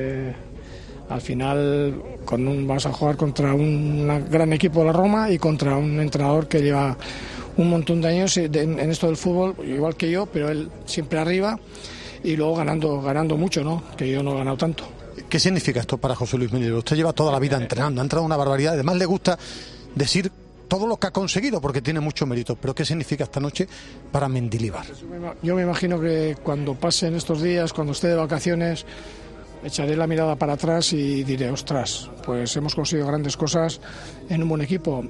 al final vamos a jugar contra un gran equipo de la Roma y contra un entrenador que lleva un montón de años en esto del fútbol, igual que yo, pero él siempre arriba y luego ganando mucho, ¿no? Que yo no he ganado tanto. ¿Qué significa esto para José Luis Mendilibar? Usted lleva toda la vida entrenando, ha entrenado una barbaridad, además le gusta decir todo lo que ha conseguido porque tiene mucho mérito, pero ¿qué significa esta noche para Mendilibar? Yo me imagino que cuando pasen estos días, cuando esté de vacaciones, echaré la mirada para atrás y diré, ostras, pues hemos conseguido grandes cosas en un buen equipo.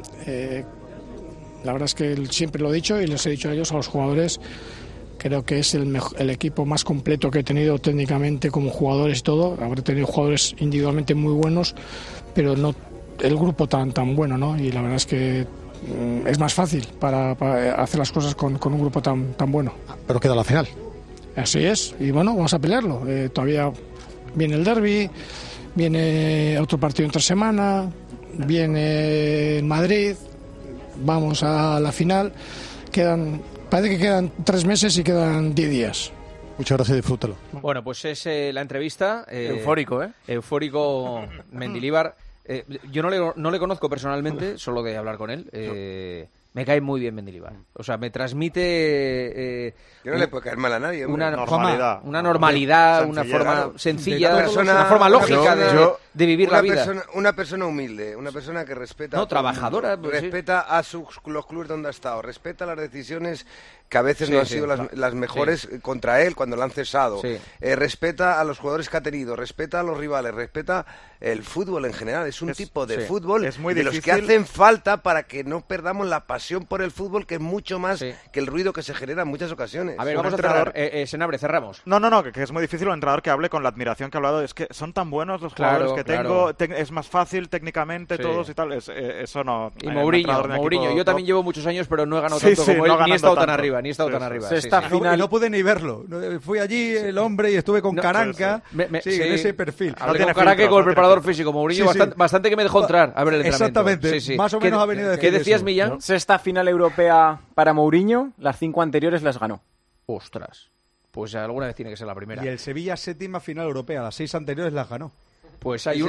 La verdad es que siempre lo he dicho y les he dicho a ellos, a los jugadores, creo que es el equipo más completo que he tenido técnicamente como jugadores y todo. Habré tenido jugadores individualmente muy buenos, pero no el grupo tan bueno, ¿no? Y la verdad es que es más fácil para hacer las cosas con un grupo tan bueno. Pero queda la final. Así es, y bueno, vamos a pelearlo. Todavía viene el derbi, viene otro partido entre semana, viene Madrid, vamos a la final. Parece que quedan 3 meses y quedan 10 días. Muchas gracias, disfrútalo. Bueno, pues es la entrevista. Eufórico, ¿eh? Eufórico Mendilibar. Yo no le conozco personalmente, solo de hablar con él. Me cae muy bien Mendilibar. O sea, me transmite... que no le puede caer mal a nadie. Una normalidad, una forma sencilla, persona, una forma lógica de vivir la vida. Una persona humilde, una persona que respeta... trabajadora. Respeta a los clubes donde ha estado, respeta las decisiones que a veces no han sido las mejores contra él cuando lo han cesado. Respeta a los jugadores que ha tenido, respeta a los rivales, respeta el fútbol en general. Es un tipo de fútbol de los que hacen falta para que no perdamos la pasión por el fútbol, que es mucho más que el ruido que se genera en muchas ocasiones. A ver, vamos a cerrar. Senabre, cerramos. No, que es muy difícil un entrenador que hable con la admiración que ha hablado. Es que son tan buenos los jugadores que tengo, es más fácil técnicamente todos y tal. Eso no. Y Mourinho, yo también llevo muchos años, pero no he ganado tanto como él, ni he estado tan arriba. Final... No pude ni verlo. Fui allí el hombre y estuve con Caranca en ese perfil. Hablé con Caranca y con el preparador físico. Mourinho bastante que me dejó entrar a ver el entrenamiento. Exactamente. Más o menos ha venido a decir ¿Qué decías, eso, Millán? ¿No? Sexta final europea para Mourinho, las 5 anteriores las ganó. Ostras. Pues alguna vez tiene que ser la primera. Y el Sevilla séptima final europea, las 6 anteriores las ganó. Pues hay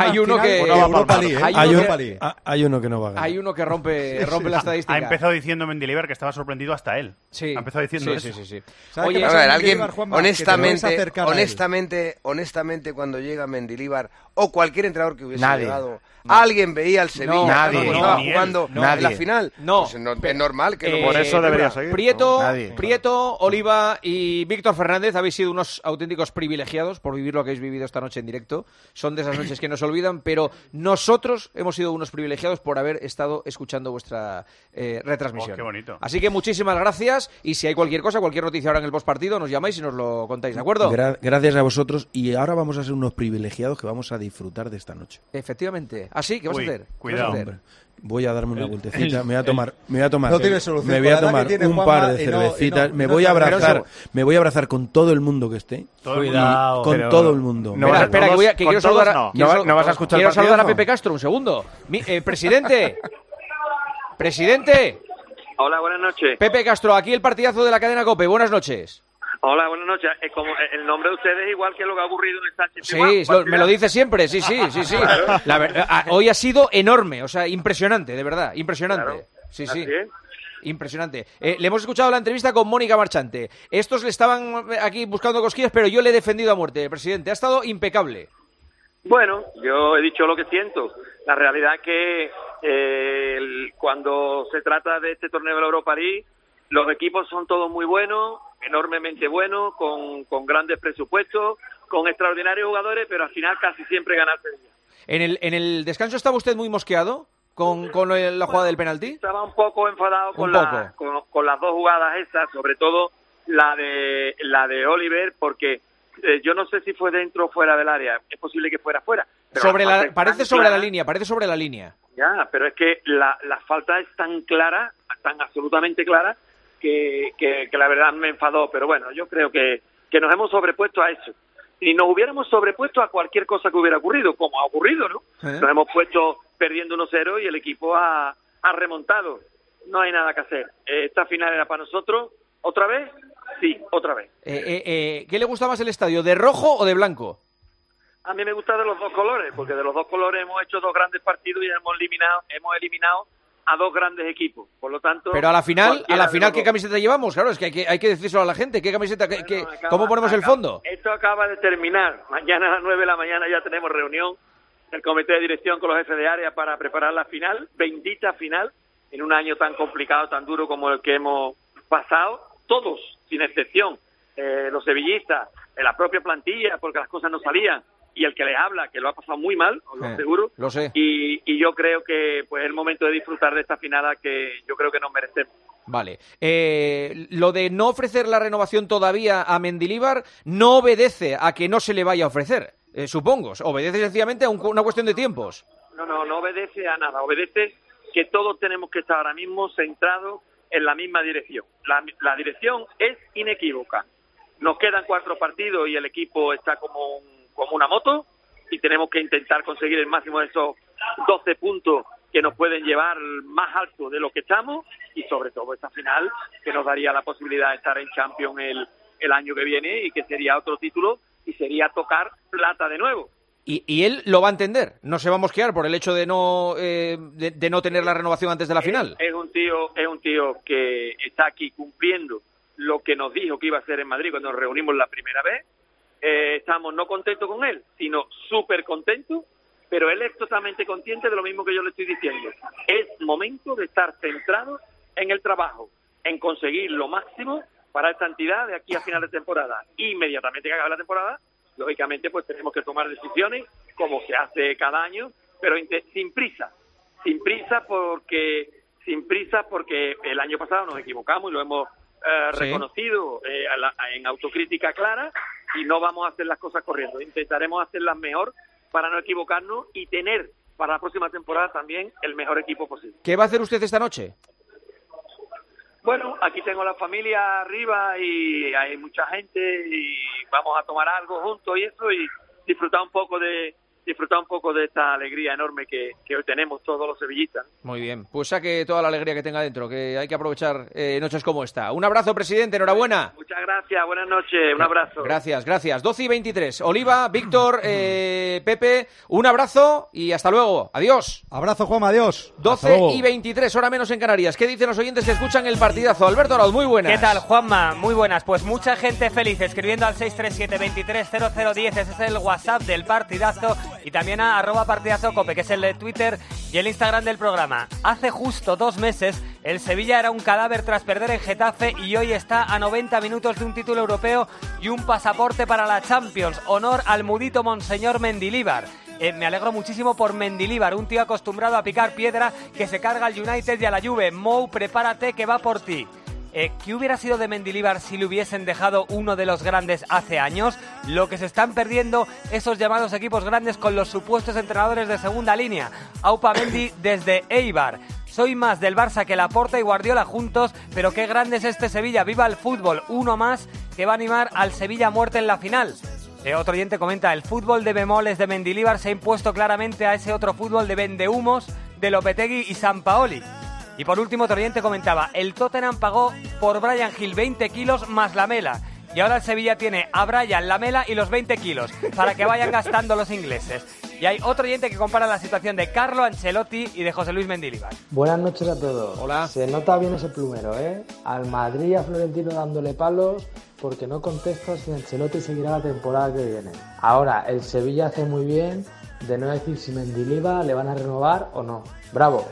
uno que no va a ganar. Hay uno que rompe la estadística. Ha empezado diciendo Mendilibar que estaba sorprendido hasta él. Sí. Ha empezado diciendo eso. Sí. Oye, a ver, alguien honestamente cuando llega Mendilibar o cualquier entrenador que hubiese llegado, alguien veía al Sevilla cuando estaba jugando en la final. No, pues es normal que por eso debería seguir. Prieto, Oliva y Víctor Fernández habéis sido unos auténticos privilegiados por vivir lo que habéis vivido esta noche en directo. Son de esas noches que nos olvidan, pero nosotros hemos sido unos privilegiados por haber estado escuchando vuestra retransmisión. Qué bonito. Así que muchísimas gracias, y si hay cualquier cosa, cualquier noticia ahora en el postpartido, nos llamáis y nos lo contáis, ¿de acuerdo? Gracias a vosotros, y ahora vamos a ser unos privilegiados que vamos a disfrutar de esta noche. Efectivamente. ¿Así? ¿Qué vas a hacer? Cuidado. Voy a darme una vueltecita, me voy a tomar no tiene solución, me voy a tomar un par de cervecitas, me voy a abrazar con todo el mundo que esté. Cuidado. Con todo el mundo. Espera, que quiero saludar no vas a escuchar. Quiero saludar a Pepe Castro, un segundo. Presidente. Hola, buenas noches. Pepe Castro, aquí el partidazo de la cadena COPE. Buenas noches. Hola, buenas noches. Como el nombre de ustedes es igual que lo que ha ocurrido en el Sánchez. Sí, me lo dice siempre, sí. La verdad, hoy ha sido enorme, o sea, impresionante, de verdad, impresionante. Claro. Sí. Impresionante. Le hemos escuchado la entrevista con Mónica Marchante. Estos le estaban aquí buscando cosquillas, pero yo le he defendido a muerte, presidente. Ha estado impecable. Bueno, yo he dicho lo que siento. La realidad es que cuando se trata de este torneo de la Europa League, los equipos son todos muy buenos, enormemente buenos, con grandes presupuestos, con extraordinarios jugadores, pero al final casi siempre gana el Sevilla. ¿En el descanso estaba usted muy mosqueado con la jugada del penalti? Estaba un poco enfadado con las dos jugadas esas, sobre todo la de Oliver, porque yo no sé si fue dentro o fuera del área, es posible que fuera fuera. Parece sobre la línea. Ya, pero es que la falta es tan clara, tan absolutamente clara, que la verdad me enfadó. Pero bueno, yo creo que nos hemos sobrepuesto a eso. Y nos hubiéramos sobrepuesto a cualquier cosa que hubiera ocurrido, como ha ocurrido, ¿no? Nos hemos puesto perdiendo 1-0 y el equipo ha remontado. No hay nada que hacer. Esta final era para nosotros. ¿Otra vez? Sí, otra vez. ¿Qué le gusta más el estadio, de rojo o de blanco? A mí me gusta de los dos colores, porque de los dos colores hemos hecho 2 grandes partidos y hemos eliminado a 2 grandes equipos. Por lo tanto, pero a la final ¿qué camiseta llevamos? Claro, es que hay que decírselo a la gente. ¿Qué camiseta? ¿Cómo ponemos el fondo? Esto acaba de terminar. Mañana a las 9 de la mañana ya tenemos reunión del comité de dirección con los jefes de área para preparar la final, bendita final, en un año tan complicado, tan duro como el que hemos pasado, todos, sin excepción, los sevillistas, la propia plantilla, porque las cosas no salían, y el que les habla, que lo ha pasado muy mal, os lo aseguro. Lo sé. Y yo creo que pues es el momento de disfrutar de esta final que yo creo que nos merecemos. Vale. Lo de no ofrecer la renovación todavía a Mendilibar no obedece a que no se le vaya a ofrecer, supongo. Obedece sencillamente a una cuestión de tiempos. No obedece a nada. Obedece que todos tenemos que estar ahora mismo centrados en la misma dirección. La dirección es inequívoca. Nos quedan 4 partidos y el equipo está como una moto y tenemos que intentar conseguir el máximo de esos 12 puntos que nos pueden llevar más alto de lo que estamos y sobre todo esta final que nos daría la posibilidad de estar en Champions el año que viene y que sería otro título y sería tocar plata de nuevo. Y él lo va a entender, no se va a mosquear por el hecho de no tener la renovación antes de la final. Es un tío que está aquí cumpliendo lo que nos dijo que iba a hacer en Madrid cuando nos reunimos la primera vez. Estamos no contentos con él, sino súper contentos, pero él es totalmente consciente de lo mismo que yo le estoy diciendo. Es momento de estar centrados en el trabajo, en conseguir lo máximo para esta entidad de aquí a final de temporada. Inmediatamente que acabe la temporada, lógicamente pues tenemos que tomar decisiones como se hace cada año, pero sin prisa porque el año pasado nos equivocamos y lo hemos reconocido en autocrítica clara y no vamos a hacer las cosas corriendo. Intentaremos hacerlas mejor para no equivocarnos y tener para la próxima temporada también el mejor equipo posible. ¿Qué va a hacer usted esta noche? Bueno, aquí tengo la familia arriba y hay mucha gente y vamos a tomar algo juntos y eso y disfrutar un poco de esta alegría enorme que hoy tenemos todos los sevillistas. Muy bien, pues saque toda la alegría que tenga dentro, que hay que aprovechar noches como esta. Un abrazo, presidente, enhorabuena. Muchas gracias, buenas noches, un abrazo. Gracias. 12:23. Oliva, Víctor, Pepe, un abrazo y hasta luego. Adiós. Abrazo, Juanma, adiós. 12:23, hora menos en Canarias. ¿Qué dicen los oyentes que escuchan el partidazo? Alberto Arauz, muy buenas. ¿Qué tal, Juanma? Muy buenas. Pues mucha gente feliz escribiendo al 637-230010. Ese es el WhatsApp del partidazo. Y también a @partidazocope, que es el de Twitter y el Instagram del programa. Hace justo 2 meses, el Sevilla era un cadáver tras perder en Getafe y hoy está a 90 minutos de un título europeo y un pasaporte para la Champions. Honor al mudito Monseñor Mendilibar. Me alegro muchísimo por Mendilibar, un tío acostumbrado a picar piedra que se carga al United y a la Juve. Mou, prepárate que va por ti. ¿Qué hubiera sido de Mendilibar si le hubiesen dejado uno de los grandes hace años? Lo que se están perdiendo esos llamados equipos grandes con los supuestos entrenadores de segunda línea. Aupa Mendy desde Eibar. Soy más del Barça que Laporta y Guardiola juntos, pero qué grande es este Sevilla. ¡Viva el fútbol! Uno más que va a animar al Sevilla a muerte en la final. Otro oyente comenta, el fútbol de bemoles de Mendilibar se ha impuesto claramente a ese otro fútbol de vendehumos de Lopetegui y Sampaoli. Y por último, otro oyente comentaba, el Tottenham pagó por Bryan Gil 20 kilos más Lamela. Y ahora el Sevilla tiene a Bryan, Lamela y los 20 kilos, para que vayan gastando los ingleses. Y hay otro oyente que compara la situación de Carlo Ancelotti y de José Luis Mendilibar. Buenas noches a todos. Hola. Se nota bien ese plumero, ¿eh? Al Madrid y a Florentino dándole palos porque no contesta si Ancelotti seguirá la temporada que viene. Ahora, el Sevilla hace muy bien de no decir si Mendilibar le van a renovar o no. ¡Bravo!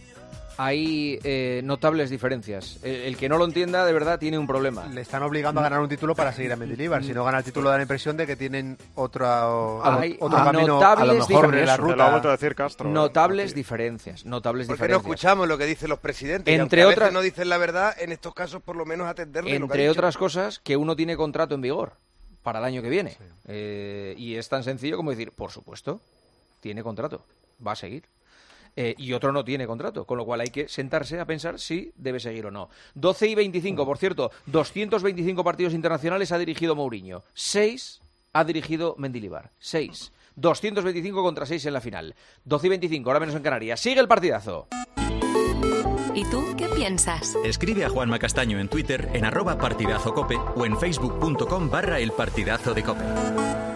Hay notables diferencias. El que no lo entienda, de verdad, tiene un problema. Le están obligando a ganar un título para seguir a Mendilibar. Si no gana el título, da la impresión de que tienen otro camino a lo mejor de la ruta. Lo ha vuelto a decir Castro. Notables diferencias. Porque no escuchamos lo que dicen los presidentes. Entre otras, a veces no dicen la verdad, en estos casos por lo menos atenderle. Entre otras cosas, que uno tiene contrato en vigor. para el año que viene. Y es tan sencillo como decir, por supuesto, tiene contrato, va a seguir. Y otro no tiene contrato, con lo cual hay que sentarse a pensar si debe seguir o no. 12:25, por cierto, 225 partidos internacionales ha dirigido Mourinho, 6 ha dirigido Mendilibar, 6. 225 contra 6 en la final. 12:25, ahora menos en Canarias. Sigue el partidazo. ¿Y tú qué piensas? Escribe a Juanma Castaño en Twitter en @partidazocope o en facebook.com/elpartidazo de Cope.